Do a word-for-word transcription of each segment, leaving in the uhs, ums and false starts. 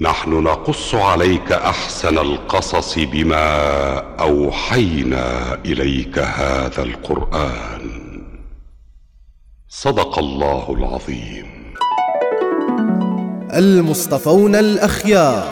نحن نقص عليك أحسن القصص بما أوحينا إليك هذا القرآن. صدق الله العظيم. المصطفون الأخيار،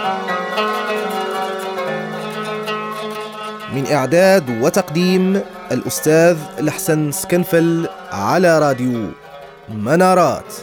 من إعداد وتقديم الأستاذ الحسن سكنفل، على راديو منارات.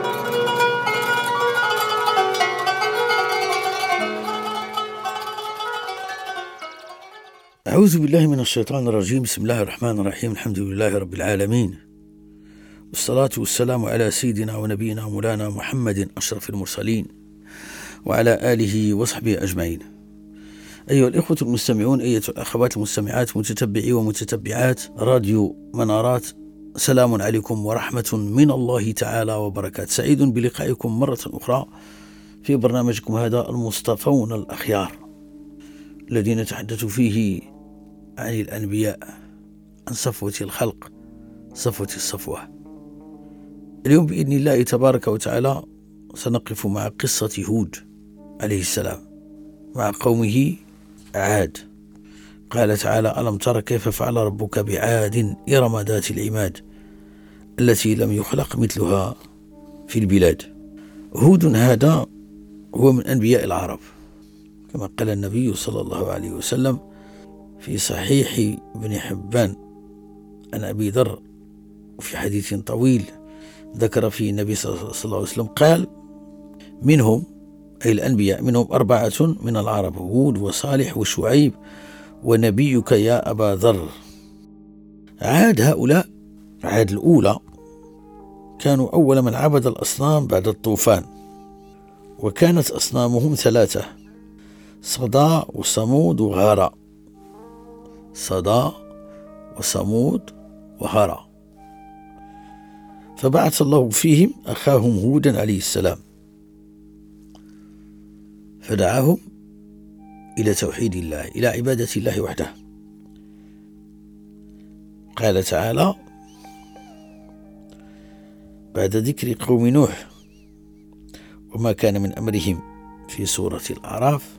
أعوذ بالله من الشيطان الرجيم. بسم الله الرحمن الرحيم. الحمد لله رب العالمين، والصلاة والسلام على سيدنا ونبينا مولانا محمد أشرف المرسلين، وعلى آله وصحبه أجمعين. أيها الإخوة المستمعون، أيها الأخوات المستمعات، متتبعي ومتتبعات راديو منارات، سلام عليكم ورحمة من الله تعالى وبركاته. سعيد بلقائكم مرة أخرى في برنامجكم هذا المصطفون الأخيار، الذي نتحدث فيه عن الأنبياء، عن صفوة الخلق، صفوة الصفوة. اليوم بإذن الله تبارك وتعالى سنقف مع قصة هود عليه السلام مع قومه عاد. قال تعالى: ألم تر كيف فعل ربك بعاد إرم ذات العماد التي لم يخلق مثلها في البلاد. هود هذا هو من أنبياء العرب، كما قال النبي صلى الله عليه وسلم في صحيح ابن حبان عن أبي ذر، وفي حديث طويل ذكر فيه النبي صلى الله عليه وسلم قال: منهم أي الأنبياء منهم أربعة من العرب، هود وصالح وشعيب ونبيك يا أبا ذر. عاد هؤلاء، عاد الأولى، كانوا أول من عبد الأصنام بعد الطوفان، وكانت أصنامهم ثلاثة: صدى وصمود وهارا. صدى وصمود وهارا. فبعث الله فيهم أخاهم هودا عليه السلام، فدعاهم إلى توحيد الله، إلى عبادة الله وحده. قال تعالى بعد ذكر قوم نوح وما كان من أمرهم في سورة الأعراف: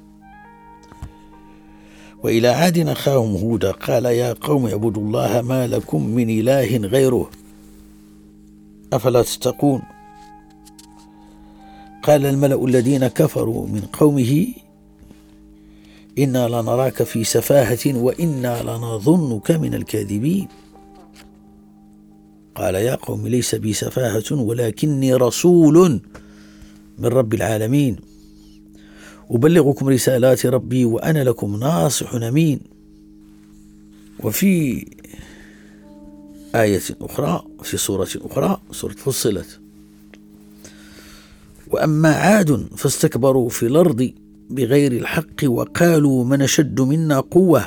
وإلى عاد أخاهم هودا قال يا قوم اعبدوا الله ما لكم من إله غيره أفلا تتقون. قال الملأ الذين كفروا من قومه إنا لنراك في سفاهة وإنا لنظنك من الكاذبين. قال يا قوم ليس بي سفاهة ولكني رسول من رب العالمين أبلغكم رسالات ربي وأنا لكم ناصح أمين. وفي آية أخرى في سورة أخرى، سورة فصلت: وأما عاد فاستكبروا في الأرض بغير الحق وقالوا من أشد منا قوة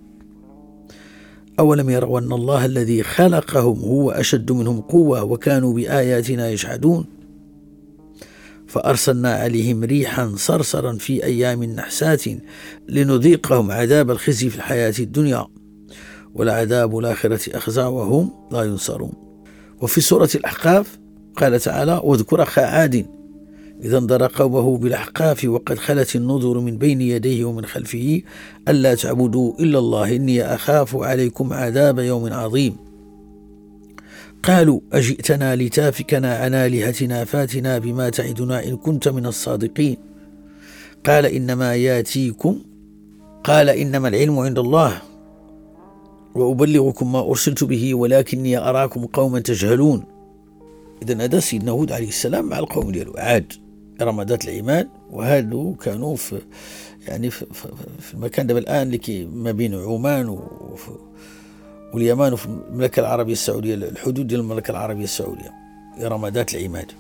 أولم يروا أن الله الذي خلقهم هو أشد منهم قوة وكانوا بآياتنا يجحدون. فأرسلنا عليهم ريحا صرصرا في أيام نحسات لنذيقهم عذاب الخزي في الحياة الدنيا ولعذاب الآخرة أخزى وهم لا ينصرون. وفي سورة الأحقاف قال تعالى: واذكر أخا عاد إذا انذر قومه بالأحقاف وقد خلت النذر من بين يديه ومن خلفه ألا تعبدوا إلا الله إني أخاف عليكم عذاب يوم عظيم. قالوا أجئتنا لتافكنا عن آلهتنا فاتنا بما تعدنا إن كنت من الصادقين. قال إنما ياتيكم قال إنما العلم عند الله وأبلغكم ما أرسلت به ولكني أراكم قوما تجهلون. إذن هذا سيدنا هود عليه السلام مع القوم ديالو عاد إرم ذات العماد، وهادو كانوا في يعني في, في المكان دابا الآن اللي ما بين عمان واليمن وفي المملكة العربية السعودية، الحدود ديال المملكة العربية السعودية، إرم ذات العماد.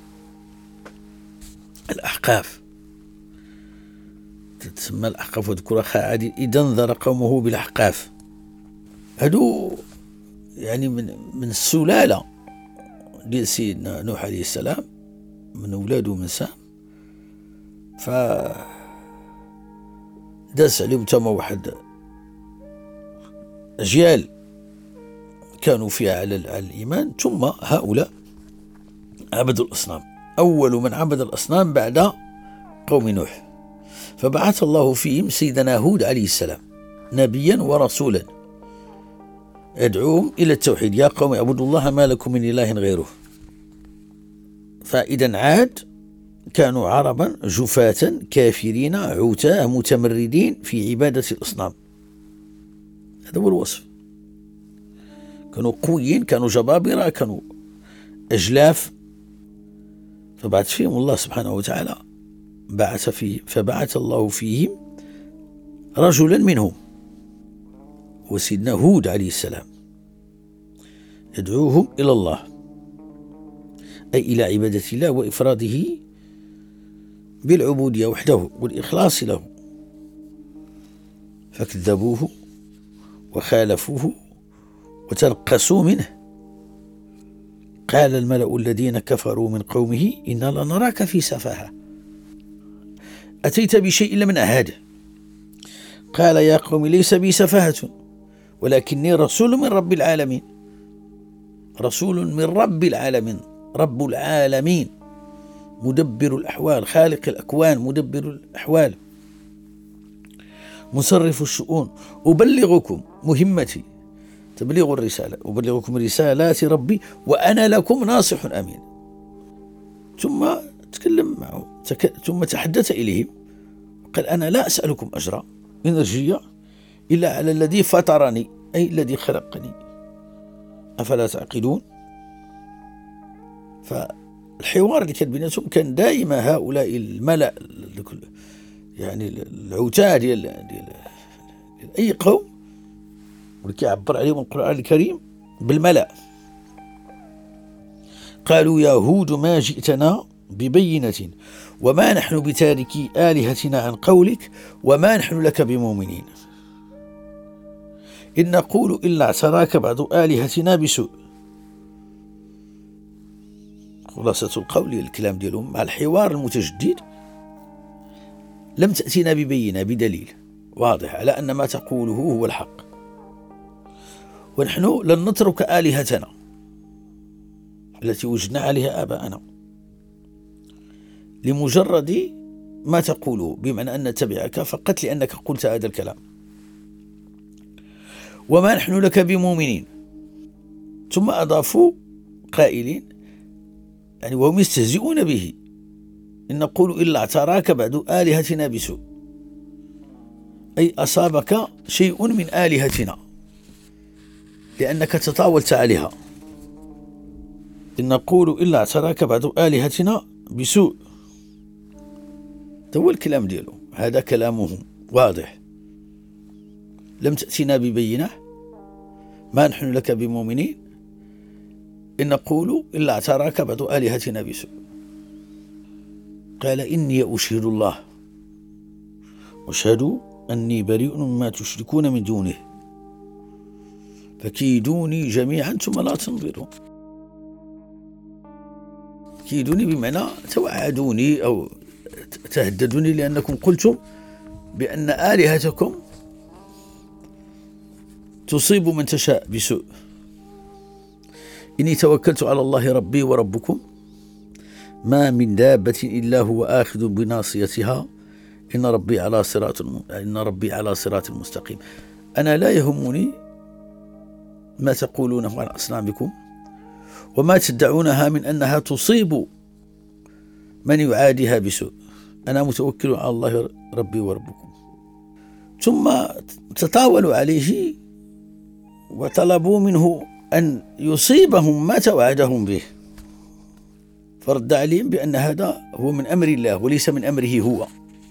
الأحقاف تتسمى الأحقاف. واذكر أخا عاد إذا انذر قومه بالأحقاف. هادو يعني من من السلالة ديال سيدنا نوح عليه السلام، من أولاده من سام. ف داس عليهم تما واحد أجيال كانوا فيها على الإيمان، ثم هؤلاء عبدوا الأصنام. أول من عبد الأصنام بعد قوم نوح فبعث الله فيهم سيدنا هود عليه السلام نبيا ورسولا يدعوهم إلى التوحيد. يا قوم اعبدوا الله ما لكم من إله غيره. فإذا عاد كانوا عربا جفاة كافرين عتاه متمردين في عبادة الأصنام. هذا هو الوصف. كانوا قويين، كانوا جبابرة، كانوا أجلاف. فبعث فيهم الله سبحانه وتعالى بعث فيه فبعث الله فيهم رجلا منهم وسيدنا هود عليه السلام يدعوهم إلى الله، أي إلى عبادة الله وإفراده بالعبودية وحده والإخلاص له. فكذبوه وخالفوه وتنقصوا منه. قال الملأ الذين كفروا من قومه إنا لنراك في سفاهة أتيت بشيء لم نعهده. قال يا قوم ليس بي سفاهة ولكني رسول من رب العالمين. رسول من رب العالمين، رب العالمين مدبر الأحوال، خالق الأكوان، مدبر الأحوال، مصرف الشؤون. أبلغكم مهمتي تبليغ الرسالة، أبلغكم رسالات ربي وأنا لكم ناصح أمين. ثم تكلم معه تك... ثم تحدث إليهم قال أنا لا أسألكم أجرا إن أجري إلا على الذي فطرني، أي الذي خلقني، أفلا تعقلون؟ فالحوار اللي كان بيناتهم كان دائما هؤلاء الملأ يعني العتاة ديال ديال أي قوم، واللي كيعبر عليهم القرآن الكريم بالملأ. قالوا يا هود ما جئتنا ببينة وما نحن بتاركي آلهتنا عن قولك وما نحن لك بمؤمنين إن نقول إلا اعتراك بعض آلهتنا بسوء. خلاصة القول الكلام ديالهم مع الحوار المتجدد لم تأتينا ببينة بدليل واضح على أن ما تقوله هو الحق، ونحن لن نترك آلهتنا التي وجدنا عليها آباءنا لمجرد ما تقوله، بمعنى أن نتبعك فقط لأنك قلت هذا الكلام، وما نحن لك بمؤمنين. ثم أضافوا قائلين يعني وهم يستهزئون به إن نقول إلا اعتراك بعد آلهتنا بسوء، أي أصابك شيء من آلهتنا لأنك تطاولت عليها. إن نقول إلا اعتراك بعد آلهتنا بسوء. هو الكلام ديالهم، هذا كلامهم واضح. لم تأتنا ببينة ما نحن لك بمؤمنين إن نقول إلا اعتراك بعد آلهتنا بسوء. قال إني أشهد الله واشهدوا أني بريء مما تشركون من دونه فكيدوني جميعا ثم لا تنظرون. كيدوني بمعنى توعدوني أو تهددوني لأنكم قلتم بأن آلهتكم تصيب من تشاء بسوء. إني توكلت على الله ربي وربكم ما من دابة إلا هو آخذ بناصيتها إن ربي على صراط الم... إن ربي على صراط مستقيم. أنا لا يهمني ما تقولونه عن أصنامكم وما تدعونها من أنها تصيب من يعاديها بسوء. أنا متوكل على الله ربي وربكم. ثم تطاولوا عليه وطلبوا منه أن يصيبهم ما توعدهم به، فرد عليهم بأن هذا هو من أمر الله وليس من أمره هو،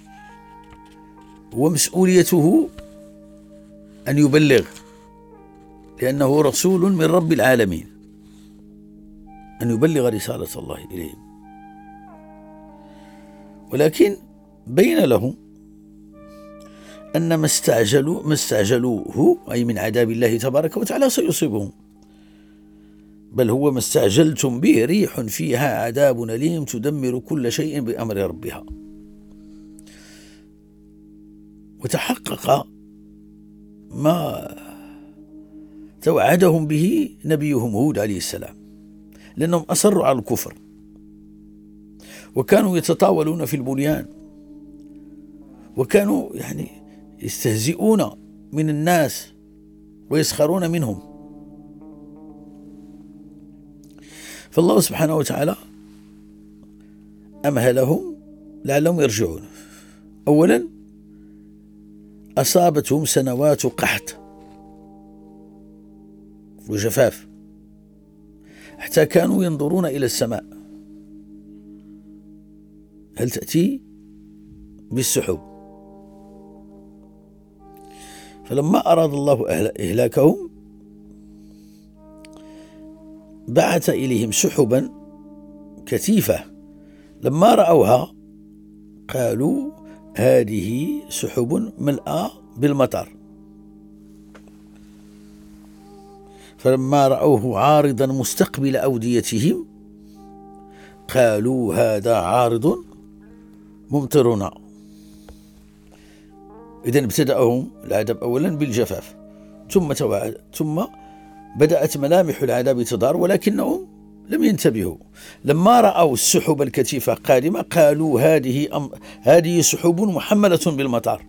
ومسؤوليته أن يبلغ لأنه رسول من رب العالمين، أن يبلغ رسالة الله إليهم. ولكن بين لهم أن ما استعجلوا ما استعجلوه أي من عذاب الله تبارك وتعالى سيصيبهم، بل هو ما استعجلتم به ريح فيها عذاب أليم تدمر كل شيء بأمر ربها. وتحقق ما توعدهم به نبيهم هود عليه السلام، لأنهم أصروا على الكفر وكانوا يتطاولون في البنيان وكانوا يعني يستهزئون من الناس ويسخرون منهم. فالله سبحانه وتعالى أمهلهم لعلهم يرجعون. أولا أصابتهم سنوات قحط وجفاف حتى كانوا ينظرون إلى السماء هل تأتي بالسحب. فلما أراد الله إهلاكهم بعث إليهم سحبا كثيفة، لما رأوها قالوا هذه سحب ملأى بالمطر، فلما رأوه عارضا مستقبل أوديتهم قالوا هذا عارض ممطرنا. إذن ابتدأهم العذاب أولا بالجفاف، ثم ثم بدأت ملامح العذاب تظهر، ولكنهم لم ينتبهوا. لما رأوا السحب الكثيفة قادمة قالوا هذه أم هذه سحب محملة بالمطر.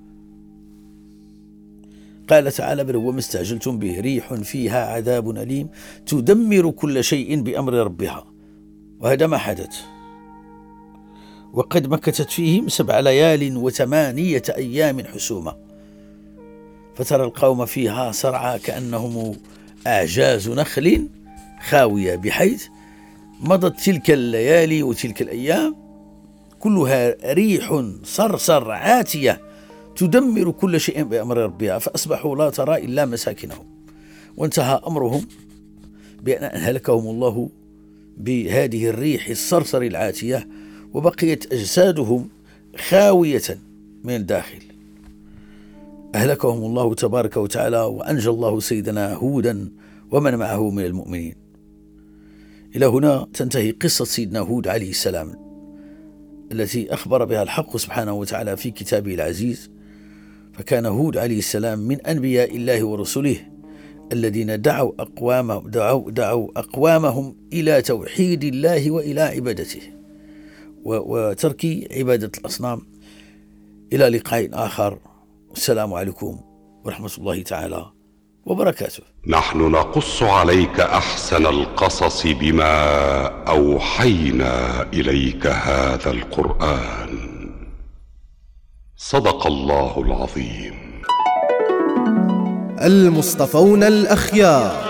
قال تعالى بل هو ما استعجلتم به ريح فيها عذاب أليم تدمر كل شيء بأمر ربها. وهذا ما حدث، وقد مكثت فيهم سبع ليال وثمانية أيام حسومة، فترى القوم فيها صرعى كأنهم أعجاز نخل خاوية، بحيث مضت تلك الليالي وتلك الأيام كلها ريح صرصر عاتية تدمر كل شيء بأمر ربها، فأصبحوا لا ترى إلا مساكنهم. وانتهى أمرهم بأن أهلكهم الله بهذه الريح الصرصر العاتية، وبقيت أجسادهم خاوية من الداخل. أهلكهم الله تبارك وتعالى، وأنجى الله سيدنا هودا ومن معه من المؤمنين. إلى هنا تنتهي قصة سيدنا هود عليه السلام التي أخبر بها الحق سبحانه وتعالى في كتابه العزيز. فكان هود عليه السلام من أنبياء الله ورسله الذين دعوا أقوامهم, دعوا دعوا أقوامهم إلى توحيد الله وإلى عبادته وترك عبادة الأصنام. إلى لقاء آخر، والسلام عليكم ورحمة الله تعالى وبركاته. نحن نقص عليك أحسن القصص بما أوحينا إليك هذا القرآن. صدق الله العظيم. المصطفون الأخيار،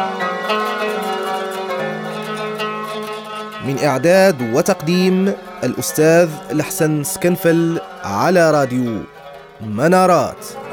من إعداد وتقديم الأستاذ لحسن سكنفل، على راديو منارات.